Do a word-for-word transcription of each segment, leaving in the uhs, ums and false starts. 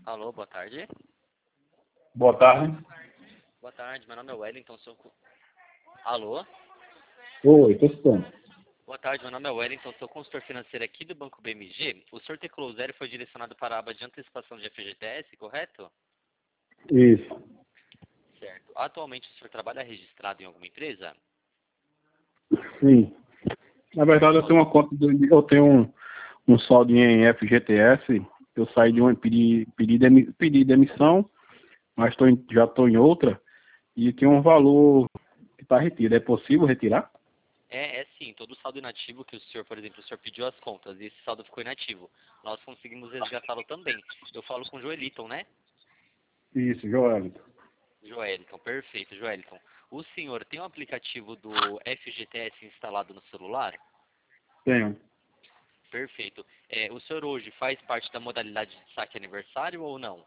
Alô, boa tarde. Boa tarde. Boa tarde, meu nome é Wellington, sou... Alô? Oi, estou escutando. Boa tarde, meu nome é Wellington, sou consultor financeiro aqui do Banco B M G. O senhor teclou zero e foi direcionado para a aba de antecipação de F G T S, correto? Isso. Certo. Atualmente o senhor trabalha registrado em alguma empresa? Sim. Na verdade, eu tenho uma conta, de, eu tenho um, um saldo em F G T S. Eu saí de uma pedi, pedi, demi, pedi demissão, mas tô em, já estou em outra e tem um valor que está retido. É possível retirar? É, é sim. Todo saldo inativo que o senhor, por exemplo, o senhor pediu as contas e esse saldo ficou inativo, nós conseguimos resgatá-lo também. Eu falo com o Joeliton, né? Isso, Joelito. Joeliton, perfeito, Joeliton. O senhor tem o aplicativo do F G T S instalado no celular? Tenho. Perfeito. É, o senhor hoje faz parte da modalidade de saque aniversário ou não?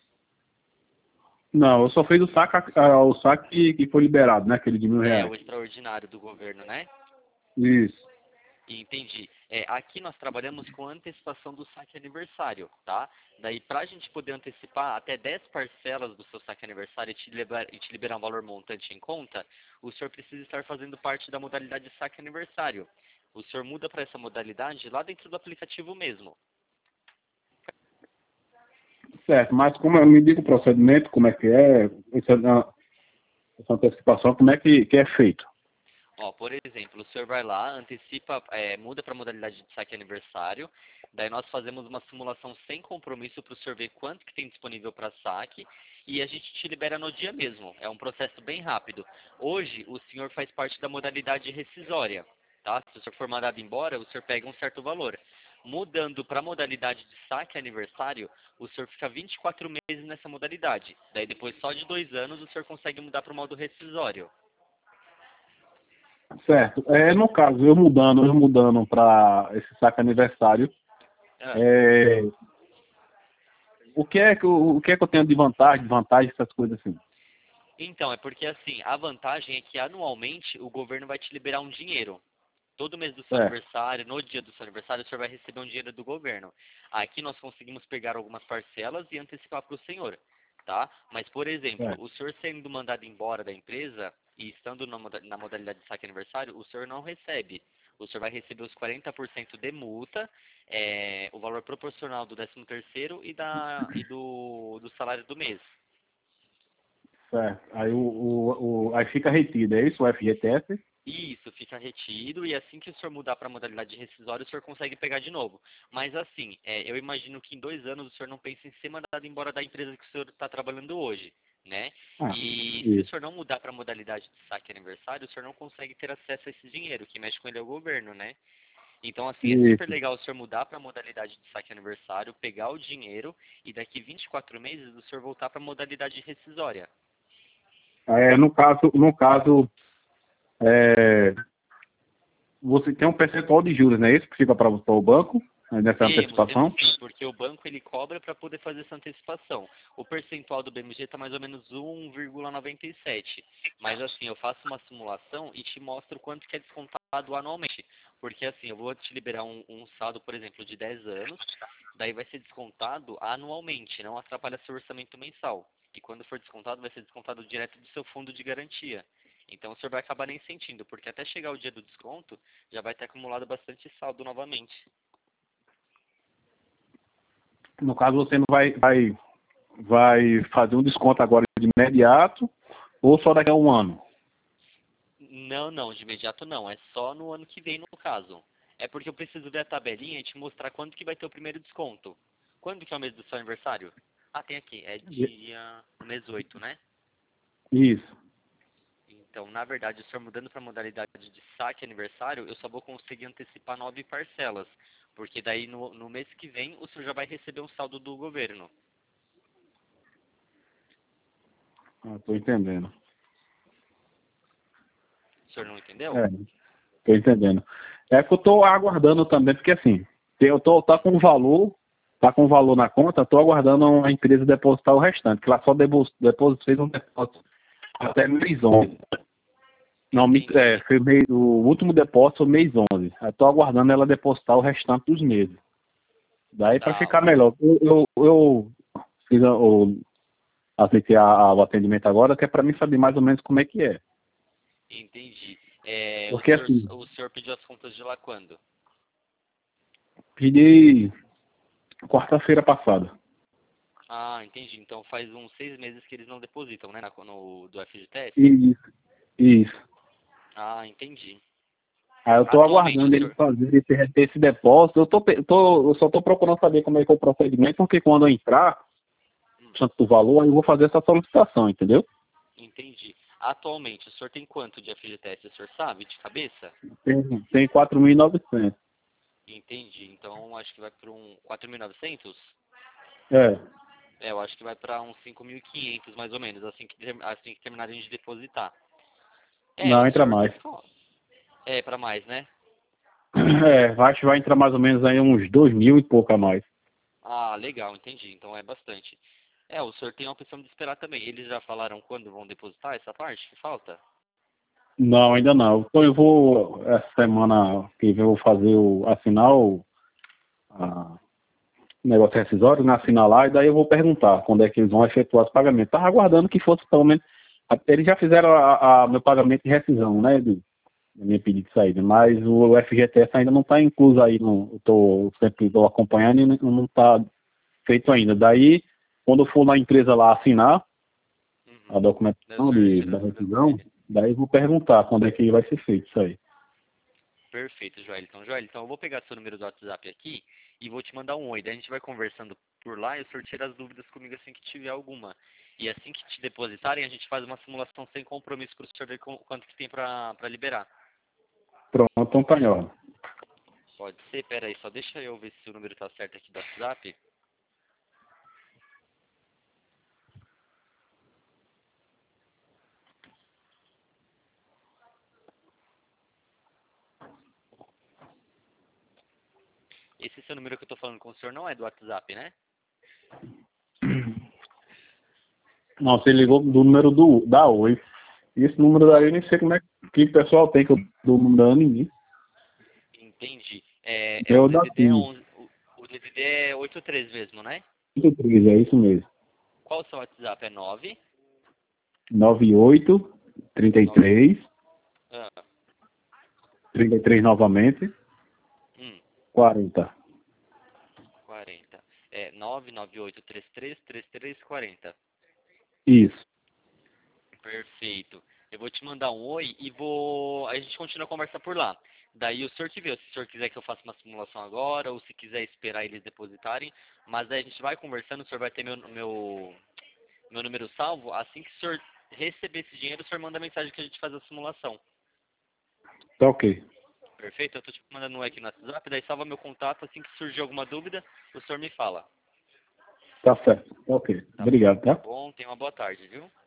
Não, eu só fiz o saque, ah, o saque que foi liberado, né? Aquele de mil É, reais. o extraordinário do governo, né? Isso. Entendi. É, aqui nós trabalhamos com antecipação do saque aniversário, tá? Daí, para a gente poder antecipar até dez parcelas do seu saque aniversário e te, liberar, e te liberar um valor montante em conta, o senhor precisa estar fazendo parte da modalidade saque aniversário. O senhor muda para essa modalidade lá dentro do aplicativo mesmo. Certo, mas como eu me diga o procedimento, como é que é, essa, essa antecipação, como é que, que é feito? Ó, por exemplo, o senhor vai lá, antecipa, é, muda para a modalidade de saque aniversário, daí nós fazemos uma simulação sem compromisso para o senhor ver quanto que tem disponível para saque e a gente te libera no dia mesmo. É um processo bem rápido. Hoje, o senhor faz parte da modalidade rescisória, tá? Se o senhor for mandado embora, o senhor pega um certo valor. Mudando para a modalidade de saque aniversário, o senhor fica vinte e quatro meses nessa modalidade. Daí depois, só de dois anos, o senhor consegue mudar para o modo rescisório. Certo. É, no caso, eu mudando, eu mudando para esse saque aniversário, Ah. é, o, que é que, eu- o que é que eu tenho de vantagem, desvantagem, essas coisas assim? Então, é porque assim, a vantagem é que anualmente o governo vai te liberar um dinheiro. Todo mês do seu Certo, aniversário, no dia do seu aniversário, o senhor vai receber um dinheiro do governo. Aqui nós conseguimos pegar algumas parcelas e antecipar para o senhor, tá? Mas, por exemplo, certo, o senhor sendo mandado embora da empresa e estando na moda- na modalidade de saque aniversário, o senhor não recebe. O senhor vai receber os quarenta por cento de multa, é, o valor proporcional do décimo terceiro e, da, e do, do salário do mês. certo. Aí, o, o, o, aí fica retido, é isso, o F G T S? Isso, fica retido e assim que o senhor mudar para a modalidade de rescisório, o senhor consegue pegar de novo. Mas assim, é, eu imagino que em dois anos o senhor não pense em ser mandado embora da empresa que o senhor está trabalhando hoje, né? Ah, E se o isso, senhor não mudar para a modalidade de saque aniversário, o senhor não consegue ter acesso a esse dinheiro, que mexe com ele é o governo, né? Então, assim, é super isso. legal o senhor mudar para a modalidade de saque aniversário, pegar o dinheiro e daqui vinte e quatro meses o senhor voltar para a modalidade rescisória. É, no caso, no caso, é, você tem um percentual de juros, não é isso que fica para o banco, né, nessa Temos, temos antecipação? sim, porque o banco ele cobra para poder fazer essa antecipação. O percentual do B M G está mais ou menos um vírgula noventa e sete. Mas assim, eu faço uma simulação e te mostro quanto que é descontado anualmente. Porque assim, eu vou te liberar um, um saldo, por exemplo, de dez anos, daí vai ser descontado anualmente, não atrapalha seu orçamento mensal. E quando for descontado, vai ser descontado direto do seu fundo de garantia. Então o senhor vai acabar nem sentindo, porque até chegar o dia do desconto, já vai ter acumulado bastante saldo novamente. No caso, você não vai, vai, vai fazer um desconto agora de imediato ou só daqui a um ano? Não, não, de imediato não. É só no ano que vem, no caso. É porque eu preciso ver a tabelinha e te mostrar quando que vai ter o primeiro desconto. Quando que é o mês do seu aniversário? Ah, tem aqui. É dia... mês oito, né? Isso. Então, na verdade, o senhor mudando para a modalidade de saque aniversário, eu só vou conseguir antecipar nove parcelas. Porque daí, no, no mês que vem, o senhor já vai receber um saldo do governo. Ah, tô entendendo. O senhor não entendeu? É, tô entendendo. É que eu tô aguardando também, porque assim, eu tô tá com valor, tá com valor na conta, tô aguardando a empresa depositar o restante, que lá só depos- depois fez um depósito até mês onze. Não, me- é, Entendi. foi mês, o último depósito foi mês onze. Eu tô aguardando ela depositar o restante dos meses. Daí para Tá, ficar melhor. Eu, eu, eu fiz a- o, aceitei a- a- o atendimento agora, que é para mim saber mais ou menos como é que é. Entendi. É, o, Porque senhor, assim, o senhor pediu as contas de lá quando? pedi quarta-feira passada. Ah, entendi. Então faz uns seis meses que eles não depositam, né, na, no, do F G T S? Isso, isso. Ah, entendi. Aí eu tô Atualmente, aguardando o ele senhor... fazer esse, esse depósito. Eu, tô, pe- tô, eu só tô procurando saber como é que é o procedimento, porque quando eu entrar, Hum, tanto do valor, aí eu vou fazer essa solicitação, entendeu? entendi. Atualmente, o senhor tem quanto de F G T S? O senhor sabe de cabeça? Tem, tem quatro mil e novecentos. Entendi. Então acho que vai para um quatro mil e novecentos? É. É, eu acho que vai para uns cinco mil e quinhentos mais ou menos, assim que, ter- assim que terminarem de depositar. É, o Não, entra senhor... mais. É, para mais, né? É, acho que vai entrar mais ou menos aí uns dois mil e pouco a mais. Ah, legal, entendi. Então é bastante. É, o senhor tem a opção de esperar também. Eles já falaram quando vão depositar essa parte que falta? Não, ainda não. Então eu vou, essa semana que vem eu vou fazer o, assinar o a, o negócio rescisório, né, assinar lá, e daí eu vou perguntar quando é que eles vão efetuar os pagamentos. Estava aguardando que fosse pelo menos, até eles já fizeram a, a meu pagamento de rescisão, né, do, da minha pedido de saída, mas o F G T S ainda não está incluso aí, não, eu tô, sempre estou acompanhando e não está feito ainda. Daí, quando eu for na empresa lá assinar a Uhum. Daí o documentação senhor de, tira da a dúvida com rescisão, ele. daí eu vou perguntar quando é que vai ser feito isso aí. Perfeito, Joelton. Joelton, eu vou pegar seu número do WhatsApp aqui e vou te mandar um oi. Daí a gente vai conversando por lá e o senhor tira as dúvidas comigo assim que tiver alguma. E assim que te depositarem, a gente faz uma simulação sem compromisso para o senhor ver com- quanto que tem para liberar. Pronto, então tá em ordem. Pode ser? Pera aí, só deixa eu ver se o número tá certo aqui do WhatsApp. Esse seu número que eu tô falando com o senhor não é do WhatsApp, né? Não, você ligou do número do, da Oi. E esse número daí eu nem sei como é que o pessoal tem, que eu dou número a ninguém. Entendi. É, é É o o da D D D é TIM. onze, o, o D D D é oitenta e três mesmo, né? trinta e três, é isso mesmo. Qual o seu WhatsApp? É nove noventa e oito, trinta e nove três, ah, trinta e três novamente, hum, quarenta. quarenta. É nove nove oito três três três três quarenta. Isso. Perfeito. Eu vou te mandar um oi e vou. A gente continua a conversa por lá. Daí o senhor que vê, se o senhor quiser que eu faça uma simulação agora, ou se quiser esperar eles depositarem, mas daí a gente vai conversando, o senhor vai ter meu, meu, meu número salvo. Assim que o senhor receber esse dinheiro, o senhor manda mensagem que a gente faz a simulação. Tá ok. Perfeito? Eu tô te mandando um aqui no WhatsApp, daí salva meu contato, assim que surgir alguma dúvida, o senhor me fala. Tá certo. Tá ok. Tá, Obrigado, tá tá? bom? Tenha uma boa tarde, viu?